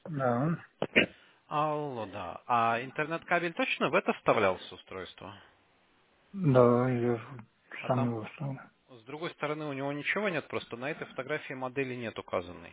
Да. Алло, да. А интернет-кабель точно в это вставлялся устройство? Да, я А сам там его вставил. с другой стороны у него ничего нет, просто на этой фотографии модели нет указанной.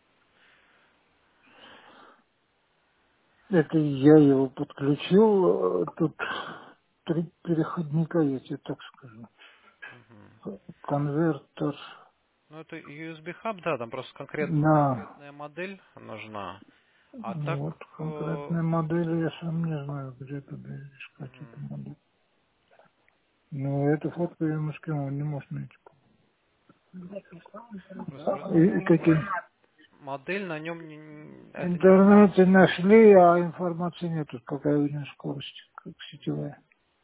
Это я его подключил. Тут три переходника, я тебе так скажу. Мгм. Конвертер. Ну, это USB хаб, да, там просто Да. конкретная модель нужна. А Ну так, вот конкретные модели я сам не знаю, где туда искать эту мгм. модель. Но эту фотку я ему скинул, не может найти. Просто И какие? модель на нем В это не указано. интернете нашли, а информации нету, какая у него скорость, как сетевая.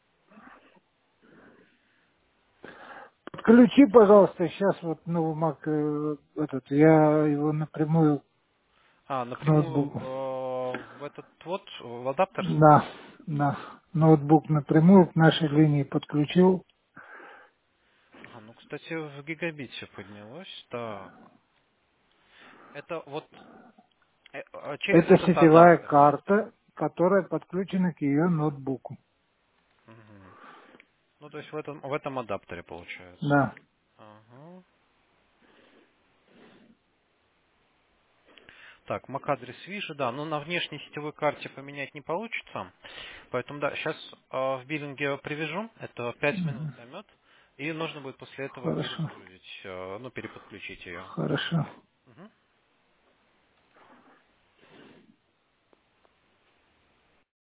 Подключи, пожалуйста, сейчас вот новый Mac, этот, я его напрямую А, к напрямую ноутбуку. в этот вот, в адаптер? На ноутбук напрямую к нашей линии подключил. Ага, ну, кстати, в гигабите поднялось. Так. Это вот через Это этот сетевая адаптер, да? карта, которая подключена к ее ноутбуку. Мгм. Ну, то есть в этом адаптере получается. Да. Ага. Так, MAC-адрес вижу, да, но на внешней сетевой карте поменять не получится. Поэтому, да, сейчас в биллинге привяжу, это 5 минут Мгм. займет. И нужно будет после этого Хорошо. перезагрузить, ну, переподключить ее. Хорошо. Мгм.